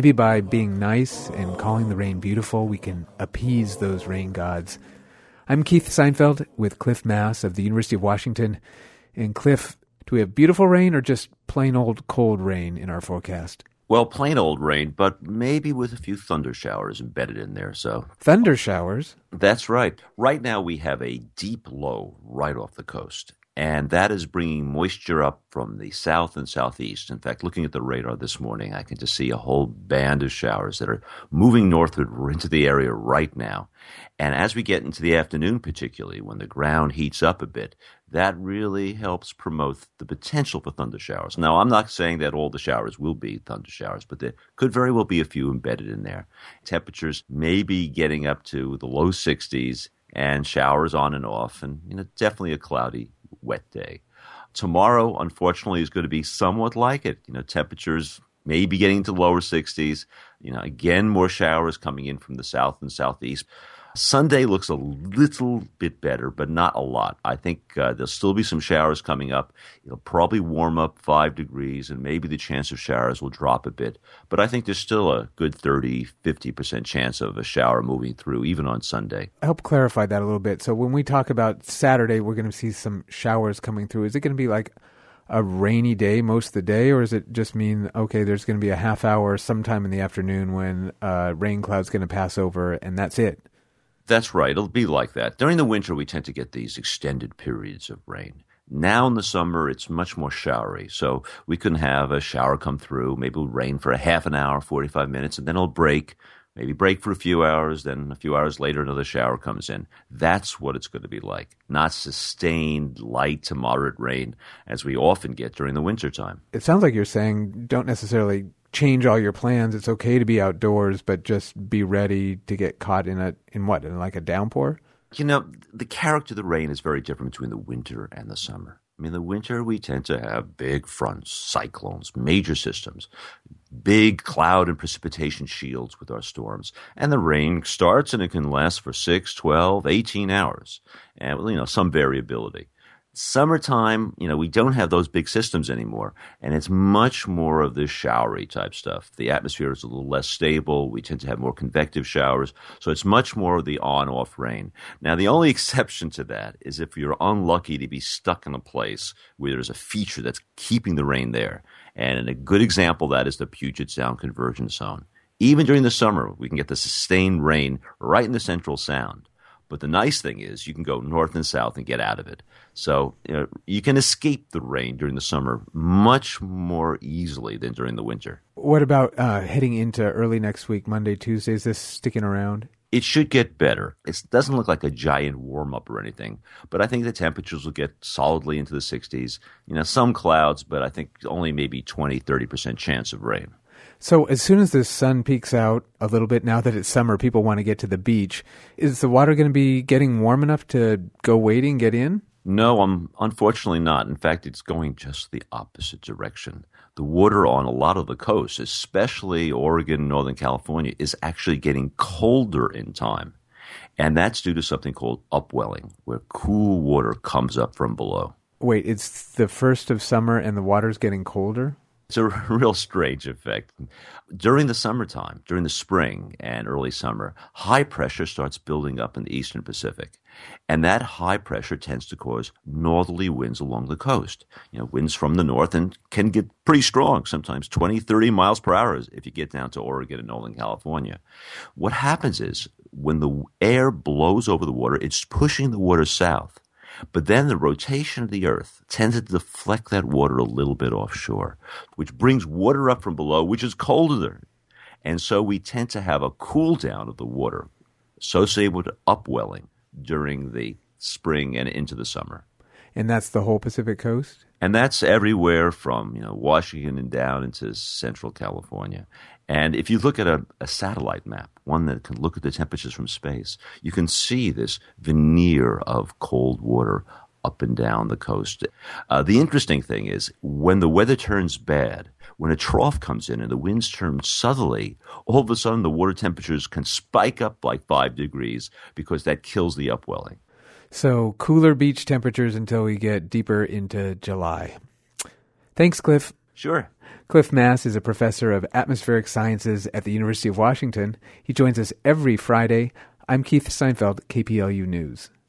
Maybe by being nice and calling the rain beautiful, we can appease those rain gods. I'm Keith Seinfeld with Cliff Mass of the University of Washington. And Cliff, do we have beautiful rain or just plain old cold rain in our forecast? Well, plain old rain, but maybe with a few thunder showers embedded in there. So thunder showers? That's right. Right now we have a deep low right off the coast, and that is bringing moisture up from the south and southeast. In fact, looking at the radar this morning, I can just see a whole band of showers that are moving northward into the area right now. And as we get into the afternoon, particularly when the ground heats up a bit, that really helps promote the potential for thunder showers. Now, I'm not saying that all the showers will be thunder showers, but there could very well be a few embedded in there. Temperatures may be getting up to the low 60s and showers on and off, and definitely a cloudy, wet day. Tomorrow, unfortunately, is going to be somewhat like it. Temperatures may be getting to lower 60s. Again, more showers coming in from the south and southeast. Sunday looks a little bit better, but not a lot. I think there'll still be some showers coming up. It'll probably warm up 5 degrees, and maybe the chance of showers will drop a bit. But I think there's still a good 30-50% chance of a shower moving through, even on Sunday. Help clarify that a little bit. So when we talk about Saturday, we're going to see some showers coming through. Is it going to be like a rainy day most of the day, or does it just mean, okay, there's going to be a half hour sometime in the afternoon when rain cloud's going to pass over, and that's it? That's right. It'll be like that. During the winter, we tend to get these extended periods of rain. Now in the summer, it's much more showery. So we can have a shower come through, maybe it'll rain for a half an hour, 45 minutes, and then it'll break, maybe break for a few hours, then a few hours later, another shower comes in. That's what it's going to be like, not sustained light to moderate rain as we often get during the wintertime. It sounds like you're saying don't necessarily change all your plans. It's okay to be outdoors, but just be ready to get caught in like a downpour? The character of the rain is very different between the winter and the summer. In the winter, we tend to have big fronts, cyclones, major systems, big cloud and precipitation shields with our storms. And the rain starts and it can last for 6, 12, 18 hours. And, some variability. Summertime, we don't have those big systems anymore, and it's much more of this showery type stuff. The atmosphere is a little less stable. We tend to have more convective showers, so it's much more of the on-off rain. Now, the only exception to that is if you're unlucky to be stuck in a place where there's a feature that's keeping the rain there. And a good example of that is the Puget Sound Convergence Zone. Even during the summer, we can get the sustained rain right in the Central Sound. But the nice thing is you can go north and south and get out of it. So you can escape the rain during the summer much more easily than during the winter. What about heading into early next week, Monday, Tuesday? Is this sticking around? It should get better. It doesn't look like a giant warm-up or anything, but I think the temperatures will get solidly into the 60s. Some clouds, but I think only maybe 20-30% chance of rain. So as soon as the sun peaks out a little bit, now that it's summer, people want to get to the beach. Is the water going to be getting warm enough to go wading, get in? No, unfortunately not. In fact, it's going just the opposite direction. The water on a lot of the coast, especially Oregon, Northern California, is actually getting colder in time. And that's due to something called upwelling, where cool water comes up from below. Wait, it's the first of summer and the water's getting colder? It's a real strange effect. During the summertime, during the spring and early summer, high pressure starts building up in the eastern Pacific. And that high pressure tends to cause northerly winds along the coast. Winds from the north and can get pretty strong, sometimes 20, 30 miles per hour if you get down to Oregon and Northern California. What happens is when the air blows over the water, it's pushing the water south. But then the rotation of the earth tends to deflect that water a little bit offshore, which brings water up from below, which is colder. And so we tend to have a cool down of the water associated with upwelling during the spring and into the summer. And that's the whole Pacific coast? And that's everywhere from Washington and down into central California. And if you look at a satellite map, one that can look at the temperatures from space, you can see this veneer of cold water up and down the coast. The interesting thing is when the weather turns bad, when a trough comes in and the winds turn southerly, all of a sudden the water temperatures can spike up like 5 degrees because that kills the upwelling. So cooler beach temperatures until we get deeper into July. Thanks, Cliff. Sure. Cliff Mass is a professor of atmospheric sciences at the University of Washington. He joins us every Friday. I'm Keith Steinfeld, KPLU News.